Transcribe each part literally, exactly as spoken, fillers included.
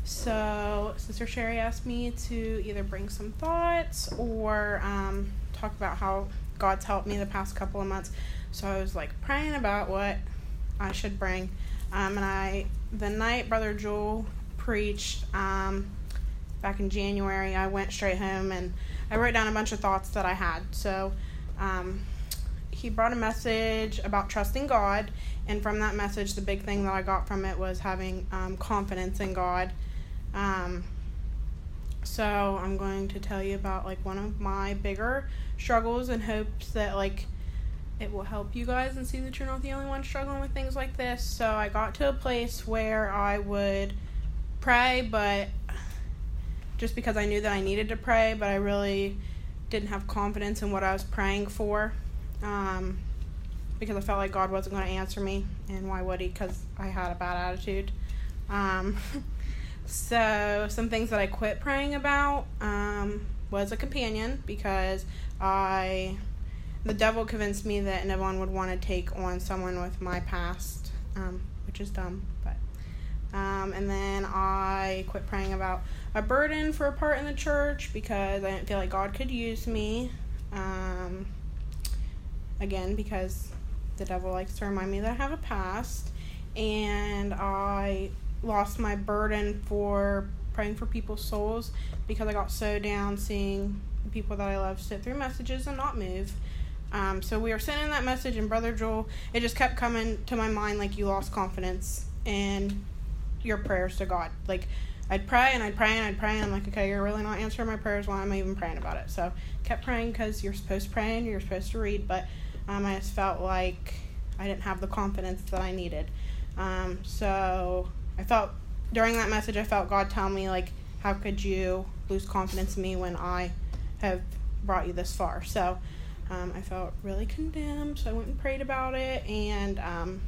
So Sister Sherry asked me to either bring some thoughts or um, talk about how God's helped me the past couple of months. So I was like praying about what I should bring. Um, and I, the night Brother Joel preached um, back in January, I went straight home and I wrote down a bunch of thoughts that I had. So um, he brought a message about trusting God. And from that message, the big thing that I got from it was having um, confidence in God. Um, so I'm going to tell you about like one of my bigger struggles and hopes that like it will help you guys and see that you're not the only one struggling with things like this. So I got to a place where I would pray, but just because I knew that I needed to pray, but I really didn't have confidence in what I was praying for, um, because I felt like God wasn't going to answer me, and why would he, because I had a bad attitude. Um, so some things that I quit praying about um, was a companion, because I, the devil convinced me that no one would want to take on someone with my past, um, which is dumb, but, um, and then I quit praying about a burden for a part in the church, because I didn't feel like God could use me, um, again, because the devil likes to remind me that I have a past, and I lost my burden for praying for people's souls, because I got so down seeing the people that I love sit through messages and not move. Um, so we were sending that message, and Brother Joel, it just kept coming to my mind like you lost confidence in your prayers to God. Like, I'd pray and I'd pray and I'd pray, and I'm like, okay, you're really not answering my prayers. Why am I even praying about it? So kept praying, because you're supposed to pray and you're supposed to read, but um, I just felt like I didn't have the confidence that I needed. Um, so I felt, during that message, I felt God tell me, like, how could you lose confidence in me when I have brought you this far? So um, I felt really condemned, so I went and prayed about it, and um,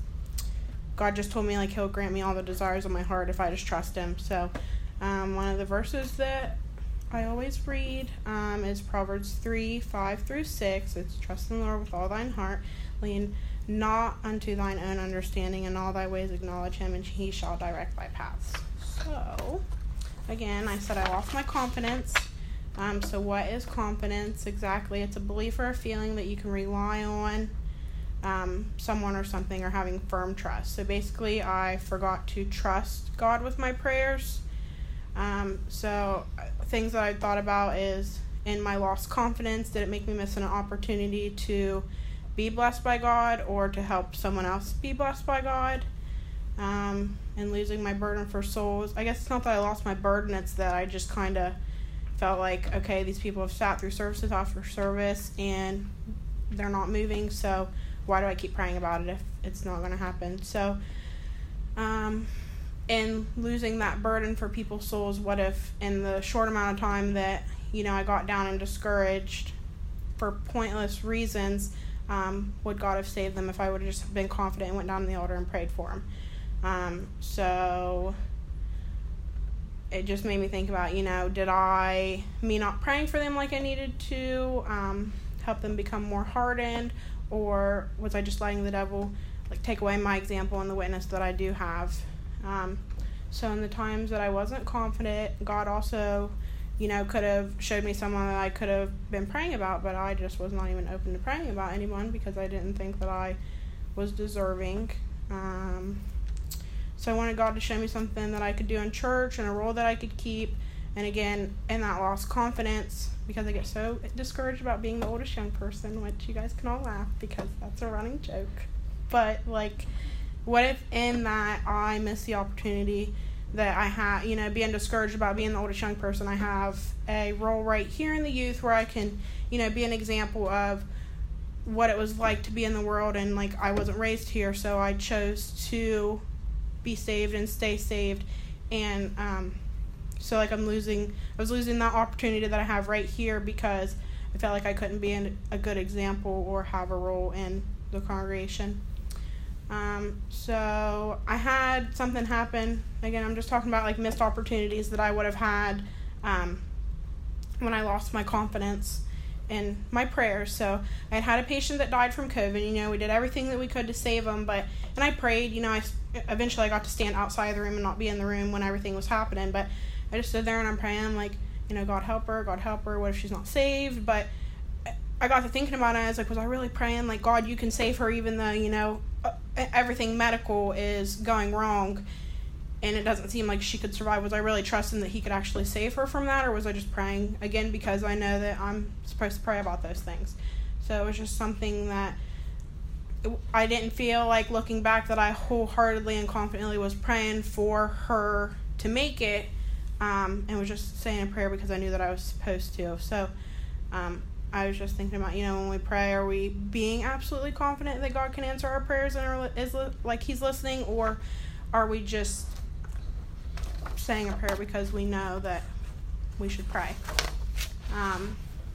God just told me, like, he'll grant me all the desires of my heart if I just trust him. So um, one of the verses that I always read um, is Proverbs three, five through six. It's trust in the Lord with all thine heart, lean not unto thine own understanding, in all thy ways acknowledge him, and he shall direct thy paths. So, again, I said I lost my confidence. Um, so what is confidence exactly? It's a belief or a feeling that you can rely on um, someone or something, or having firm trust. So basically, I forgot to trust God with my prayers. Um, so things that I thought about is, in my lost confidence, did it make me miss an opportunity to be blessed by God, or to help someone else be blessed by God? Um, and losing my burden for souls. I guess it's not that I lost my burden, it's that I just kind of felt like, okay, these people have sat through services after service and they're not moving, so why do I keep praying about it if it's not going to happen? So, um, and losing that burden for people's souls, what if in the short amount of time that, you know, I got down and discouraged for pointless reasons, Um, would God have saved them if I would have just been confident and went down to the altar and prayed for them? Um, so it just made me think about, you know, did I, me not praying for them like I needed to, um, help them become more hardened, or was I just letting the devil, like, take away my example and the witness that I do have? Um, so in the times that I wasn't confident, God also, you know, could have showed me someone that I could have been praying about, but I just was not even open to praying about anyone, because I didn't think that I was deserving. Um, so I wanted God to show me something that I could do in church, and a role that I could keep. And again, in that lost confidence, because I get so discouraged about being the oldest young person, which you guys can all laugh because that's a running joke. But, like, what if in that I miss the opportunity that I have, you know, being discouraged about being the oldest young person, I have a role right here in the youth where I can, you know, be an example of what it was like to be in the world, and, like, I wasn't raised here, so I chose to be saved and stay saved, and, um, so, like, I'm losing, I was losing that opportunity that I have right here because I felt like I couldn't be an, a good example or have a role in the congregation. Um, so I had something happen. Again, I'm just talking about, like, missed opportunities that I would have had, um, when I lost my confidence in my prayers. So I had had a patient that died from COVID. You know, we did everything that we could to save him, but, and I prayed, you know, I, eventually I got to stand outside the room and not be in the room when everything was happening. But I just stood there and I'm praying, I'm like, you know, God help her, God help her. What if she's not saved? But I got to thinking about it. I was like, was I really praying like, God, you can save her even though, you know, everything medical is going wrong and it doesn't seem like she could survive? Was I really trusting that he could actually save her from that? Or was I just praying, again, because I know that I'm supposed to pray about those things? So it was just something that I didn't feel like, looking back, that I wholeheartedly and confidently was praying for her to make it, um, and was just saying a prayer because I knew that I was supposed to. So um, I was just thinking about, you know, when we pray, are we being absolutely confident that God can answer our prayers and are, is like he's listening, or are we just saying a prayer because we know that we should pray? Um,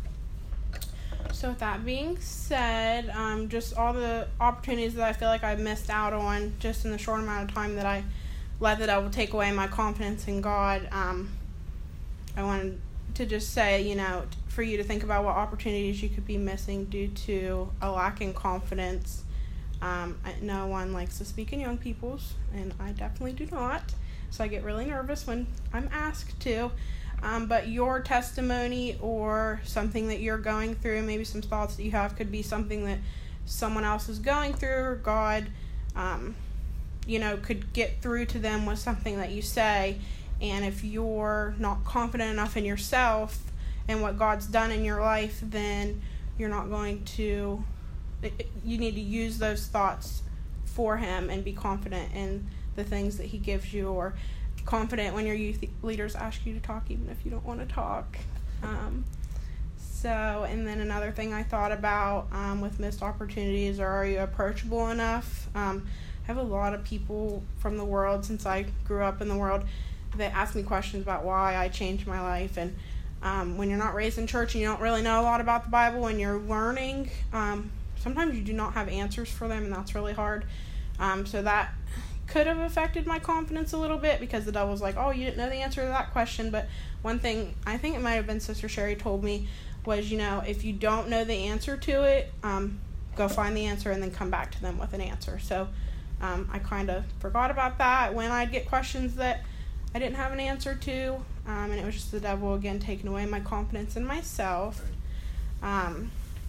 so with that being said, um, just all the opportunities that I feel like I've missed out on just in the short amount of time that I let the devil take away my confidence in God, um, I wanted to just say, you know, for you to think about what opportunities you could be missing due to a lack in confidence. Um, I, no one likes to speak in young people's, and I definitely do not, so I get really nervous when I'm asked to. Um, but your testimony or something that you're going through, maybe some thoughts that you have, could be something that someone else is going through, or God, um, you know, could get through to them with something that you say. And if you're not confident enough in yourself and what God's done in your life, then you're not going to, you need to use those thoughts for him and be confident in the things that he gives you, or confident when your youth leaders ask you to talk even if you don't want to talk. Um, so, and then another thing I thought about um, with missed opportunities, or are you approachable enough? Um, I have a lot of people from the world, since I grew up in the world, that ask me questions about why I changed my life. And um, when you're not raised in church and you don't really know a lot about the Bible and you're learning, um, sometimes you do not have answers for them, and that's really hard. Um, so that could have affected my confidence a little bit, because the devil's like, oh, you didn't know the answer to that question. But one thing, I think it might have been Sister Sherry told me, was, you know, if you don't know the answer to it, um, go find the answer and then come back to them with an answer. So um, I kind of forgot about that when I'd get questions that I didn't have an answer to, um, and it was just the devil again taking away my confidence in myself. Um,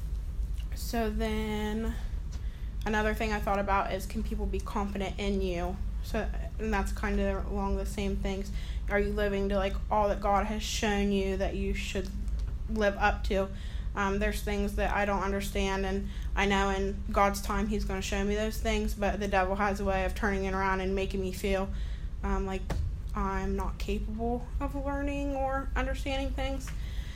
so then another thing I thought about is, can people be confident in you? So, and that's kind of along the same things. Are you living to like all that God has shown you that you should live up to? Um, there's things that I don't understand, and I know in God's time he's going to show me those things, but the devil has a way of turning it around and making me feel um, like I'm not capable of learning or understanding things.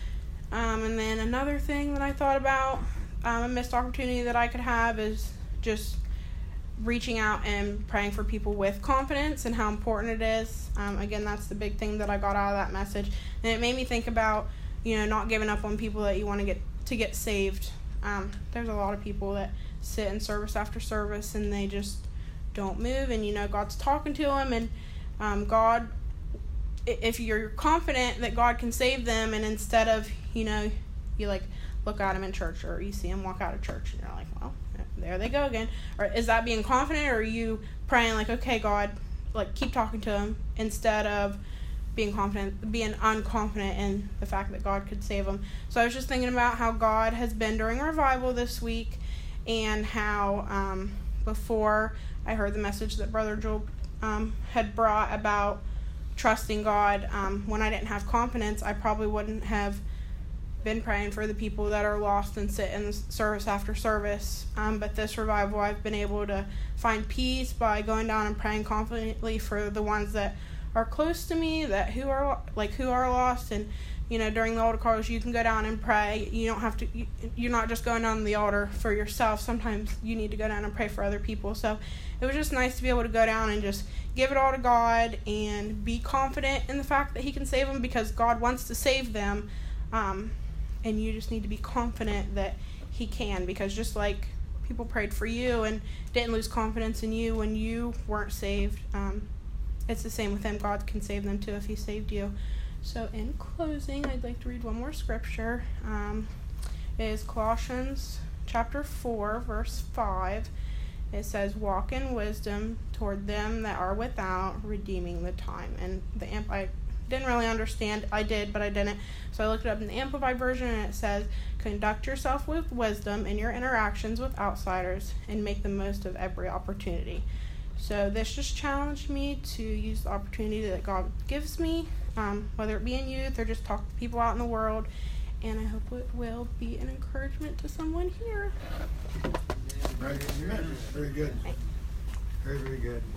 Um, and then another thing that I thought about, um, a missed opportunity that I could have, is just reaching out and praying for people with confidence and how important it is. Um, again, that's the big thing that I got out of that message. And it made me think about, you know, not giving up on people that you want to get to get saved. Um, there's a lot of people that sit in service after service and they just don't move, and, you know, God's talking to them, and um, God, if you're confident that God can save them, and instead of, you know, you like look at them in church, or you see them walk out of church and you're like, well, there they go again. Or is that being confident, or are you praying like, okay, God, like keep talking to them, instead of being confident, being unconfident in the fact that God could save them? So I was just thinking about how God has been during revival this week, and how um, before I heard the message that Brother Joel um, had brought about trusting God, um, when I didn't have confidence, I probably wouldn't have been praying for the people that are lost and sit in service after service. Um, but this revival, I've been able to find peace by going down and praying confidently for the ones that are close to me, that who are like who are lost. And, you know, during the altar calls, you can go down and pray. You don't have to, you, you're not just going down the altar for yourself. Sometimes you need to go down and pray for other people. So it was just nice to be able to go down and just give it all to God and be confident in the fact that he can save them, because God wants to save them. Um, and you just need to be confident that he can, because just like people prayed for you and didn't lose confidence in you when you weren't saved, um, it's the same with him. God can save them too if he saved you. So in closing, I'd like to read one more scripture. Um, it is Colossians chapter four, verse five. It says, walk in wisdom toward them that are without, redeeming the time. And the amp, I didn't really understand. I did, but I didn't. So I looked it up in the Amplified Version, and it says, conduct yourself with wisdom in your interactions with outsiders and make the most of every opportunity. So this just challenged me to use the opportunity that God gives me, um, whether it be in youth or just talk to people out in the world. And I hope it will be an encouragement to someone here. Very good. Very good. Very, very good.